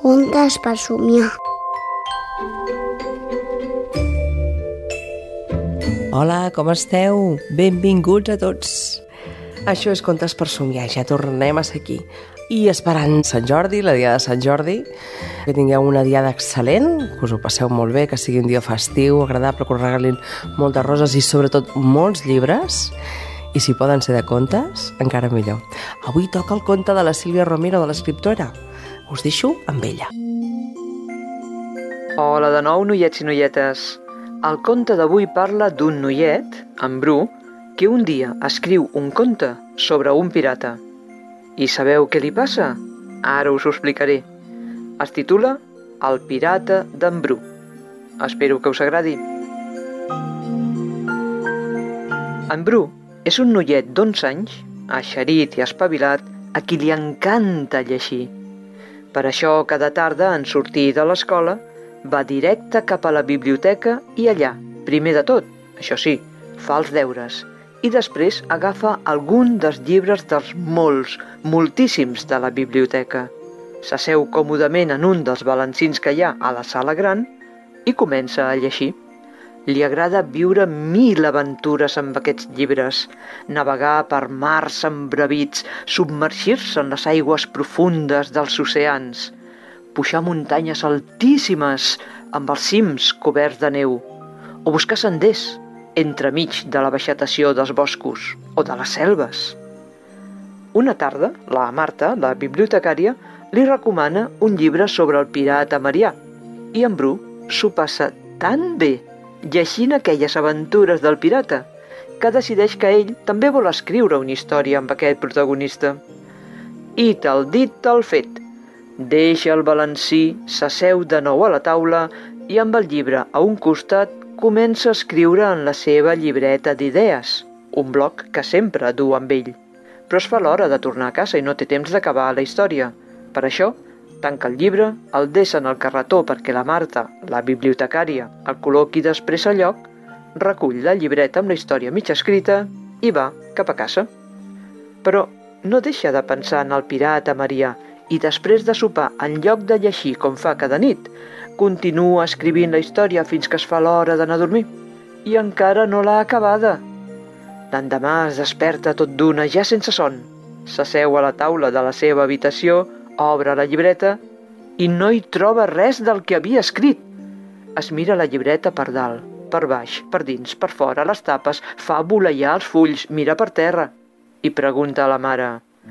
Contes per somiar. Hola, com esteu? Benvinguts a tots. Això és Contes per somiar, ja tornem a ser aquí. I esperant Sant Jordi, la diada de Sant Jordi, que tingueu una diada excel·lent, que us ho passeu molt bé, que sigui un dia festiu, agradable, que us regalin moltes roses i sobretot molts llibres. I si poden ser de contes, encara millor. Avui toca el conte de la Sílvia Romero, de l'escriptora. Us deixo amb ella. Hola de nou, noiets i noietes. El conte d'avui parla d'un noiet, en Bru, que un dia escriu un conte sobre un pirata. I sabeu què li passa? Ara us ho explicaré. Es titula El pirata d'en Bru. Espero que us agradi. En Bru és un noiet d'11 anys, eixerit i espavilat, a qui li encanta llegir. Per això, cada tarda, en sortir de l'escola, va directe cap a la biblioteca i allà, primer de tot, això sí, fa els deures, i després agafa algun dels llibres dels moltíssims de la biblioteca. S'asseu còmodament en un dels balancins que hi ha a la sala gran i comença a llegir. Li agrada viure 1000 aventures amb aquests llibres, navegar per mars embravits, submergir-se en les aigües profundes dels oceans, pujar muntanyes altíssimes amb els cims coberts de neu, o buscar senders entremig de la vegetació dels boscos o de les selves. Una tarda, la Marta, la bibliotecària, li recomana un llibre sobre el pirata Marià, i en Bru s'ho passa tan bé llegint aquelles aventures del pirata, que decideix que ell també vol escriure una història amb aquest protagonista. I tal dit, tal fet. Deixa el balancí, s'asseu de nou a la taula i amb el llibre a un costat comença a escriure en la seva llibreta d'idees, un bloc que sempre du amb ell. Però es fa l'hora de tornar a casa i no té temps d'acabar la història. Per això, tanca el llibre, el deixa en el carretó perquè la Marta, la bibliotecària, el col·loqui després al lloc, recull la llibreta amb la història mig escrita i va cap a casa. Però no deixa de pensar en el pirata Marià i després de sopar, en lloc de llegir com fa cada nit, continua escrivint la història fins que es fa l'hora d'anar a dormir. I encara no l'ha acabada. L'endemà es desperta tot d'una, ja sense son. S'asseu a la taula de la seva habitació, obre la llibreta i no hi troba res del que havia escrit. Es mira la llibreta per dalt, per baix, per dins, per fora, les tapes, fa voleiar els fulls, mira per terra i pregunta a la mare: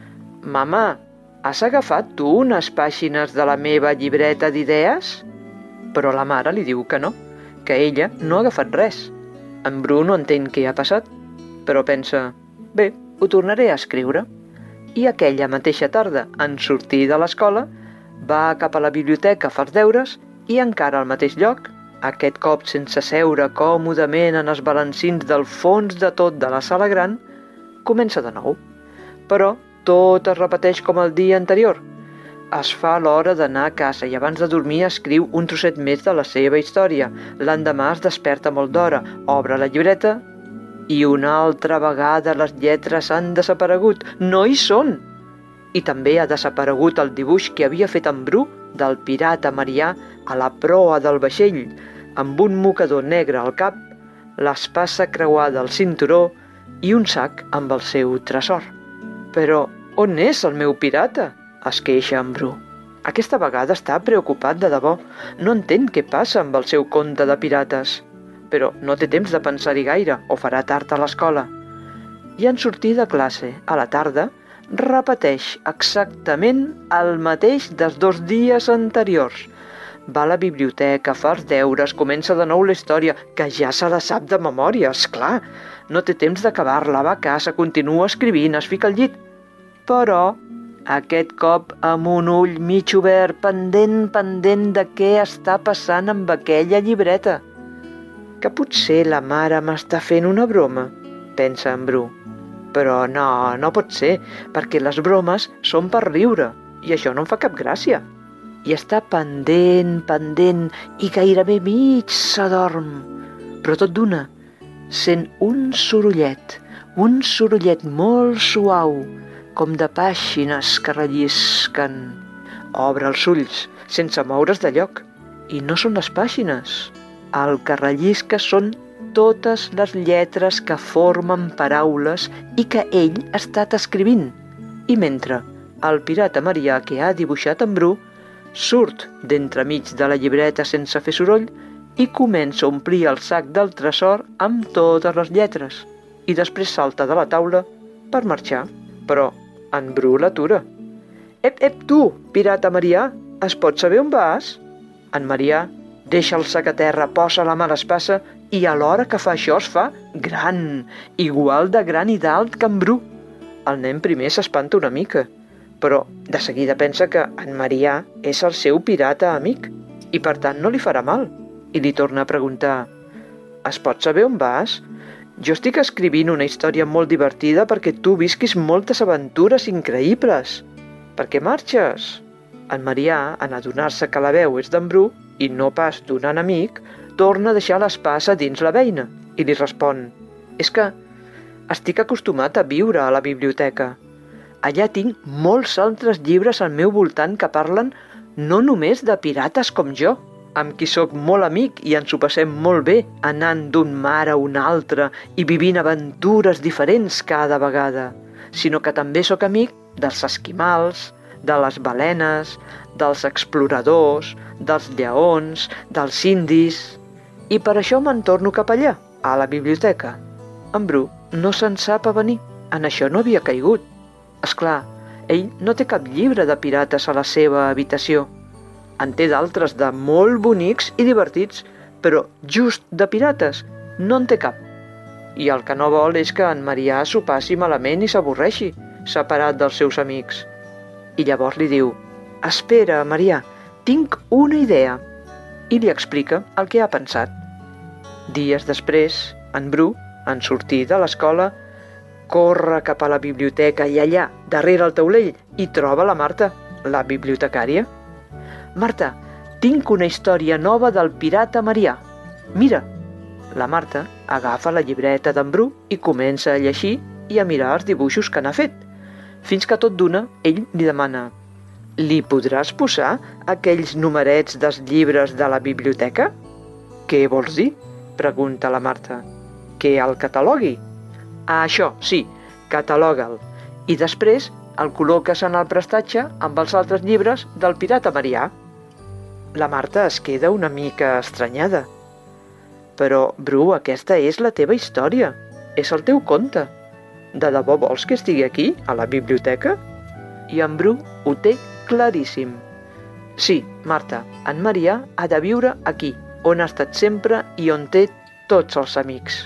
«Mama, has agafat tu unes pàgines de la meva llibreta d'idees?» Però la mare li diu que no, que ella no ha agafat res. En Bru no entén què ha passat, però pensa: «Bé, ho tornaré a escriure». I aquella mateixa tarda, en sortir de l'escola, va cap a la biblioteca a fer els deures i encara al mateix lloc, aquest cop sense seure còmodament en els balancins del fons de tot de la sala gran, comença de nou. Però tot es repeteix com el dia anterior. Es fa l'hora d'anar a casa i abans de dormir escriu un trosset més de la seva història. L'endemà es desperta molt d'hora, obre la llibreta i una altra vegada les lletres han desaparegut, no hi són. I també ha desaparegut el dibuix que havia fet en Bru del pirata Marià a la proa del vaixell, amb un mocador negre al cap, l'espasa creuada al cinturó i un sac amb el seu tresor. Però on és el meu pirata? Es queixa en Bru. Aquesta vegada està preocupat de debò. No entén què passa amb el seu conte de pirates. Però no té temps de pensar-hi gaire o farà tard a l'escola. I en sortir de classe, a la tarda, repeteix exactament el mateix dels 2 dies anteriors. Va a la biblioteca, fa els deures, comença de nou la història, que ja se la sap de memòria, esclar. No té temps d'acabar-la, va a casa, continua escrivint, es fica al llit. Però aquest cop amb un ull mig obert, pendent de què està passant amb aquella llibreta. Que potser la mare m'està fent una broma, pensa en Bru. Però no pot ser, perquè les bromes són per riure, i això no em fa cap gràcia. I està pendent, i gairebé mig s'adorm. Però tot d'una, sent un sorollet molt suau, com de pàgines que rellisquen. Obre els ulls, sense moure's de lloc. I no són les pàgines. El que rellisca són totes les lletres que formen paraules i que ell ha estat escrivint. I mentre el pirata Marià que ha dibuixat en Bru surt d'entremig de la llibreta sense fer soroll i comença a omplir el sac del tresor amb totes les lletres i després salta de la taula per marxar. Però en Bru l'atura. Ep, tu, pirata Marià, es pot saber on vas? En Marià deixa el sac a terra, posa la mà a l'espasa i alhora que fa això es fa gran, igual de gran i d'alt que en Bru. El nen primer s'espanta una mica, però de seguida pensa que en Marià és el seu pirata amic i per tant no li farà mal. I li torna a preguntar: es pot saber on vas? Jo estic escrivint una història molt divertida perquè tu visquis moltes aventures increïbles. Per què marxes? En Marià, en adonar-se que la veu és d'en Bru i no pas d'un enemic, torna a deixar l'espasa dins la beina i li respon: és que estic acostumat a viure a la biblioteca. Allà tinc molts altres llibres al meu voltant que parlen no només de pirates com jo, amb qui sóc molt amic i ens ho passem molt bé anant d'un mar a un altre i vivint aventures diferents cada vegada, sinó que també sóc amic dels esquimals, de les balenes, dels exploradors, dels lleons, dels indis. I per això me'n torno cap allà, a la biblioteca. En Bru no se'n sap avenir, en això no havia caigut. És clar, ell no té cap llibre de pirates a la seva habitació. En té d'altres de molt bonics i divertits, però just de pirates no en té cap. I el que no vol és que en Marià s'ho passi malament i s'avorreixi, separat dels seus amics. I llavors li diu: espera, Marià, tinc una idea. I li explica el que ha pensat. Dies després, en Bru, en sortir de l'escola, corre cap a la biblioteca i allà, darrere el taulell, hi troba la Marta, la bibliotecària. Marta, tinc una història nova del pirata Marià. Mira. La Marta agafa la llibreta d'en Bru i comença a llegir i a mirar els dibuixos que n'ha fet, fins que tot d'una ell li demana: li podràs posar aquells numerets dels llibres de la biblioteca? Què vols dir? Pregunta la Marta. Que el catalogui? Ah, això, sí, cataloga'l. I després el col·loques en el prestatge amb els altres llibres del pirata Marià. La Marta es queda una mica estranyada. Però, Bru, aquesta és la teva història. És el teu conte. De debò vols que estigui aquí, a la biblioteca? I en Bru ho té claríssim. Sí, Marta, en Marià ha de viure aquí, on ha estat sempre i on té tots els amics.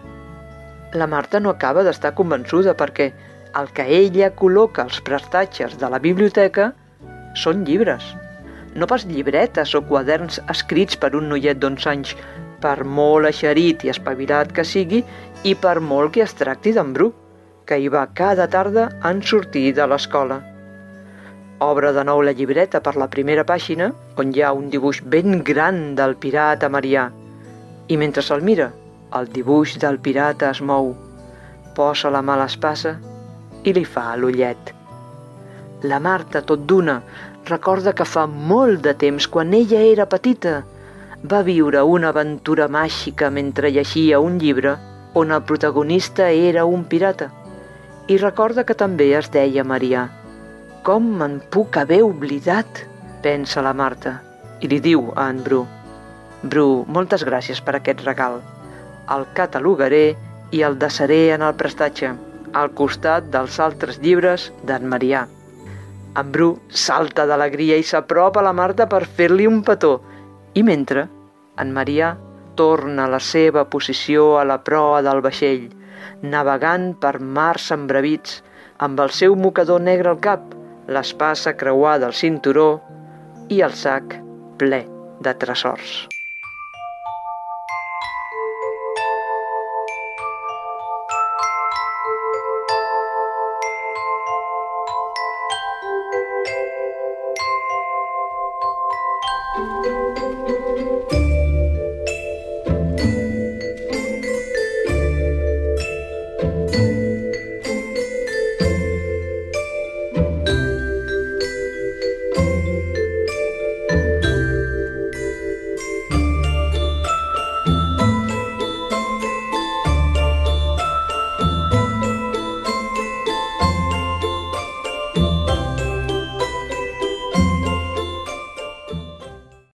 La Marta no acaba d'estar convençuda perquè el que ella col·loca als prestatges de la biblioteca són llibres. No pas llibretes o quaderns escrits per un noiet d'11 anys, per molt eixerit i espavilat que sigui i per molt que es tracti d'en Bru, que hi va cada tarda en sortir de l'escola. Obre de nou la llibreta per la primera pàgina, on hi ha un dibuix ben gran del pirata Marià, i mentre se'l mira, el dibuix del pirata es mou, posa la mà a l'espasa i li fa l'ullet. La Marta, tot d'una, recorda que fa molt de temps, quan ella era petita, va viure una aventura màgica mentre llegia un llibre on el protagonista era un pirata. I recorda que també es deia Marià. Com me'n puc haver oblidat? Pensa la Marta, i li diu a en Bru: Bru, moltes gràcies per aquest regal. El catalogaré i el desaré en el prestatge, al costat dels altres llibres d'en Marià. En Bru salta d'alegria i s'apropa a la Marta per fer-li un petó, i mentre en Marià torna a la seva posició a la proa del vaixell, navegant per mars embravits, amb el seu mocador negre al cap, l'espasa creuada al cinturó i el sac ple de tresors.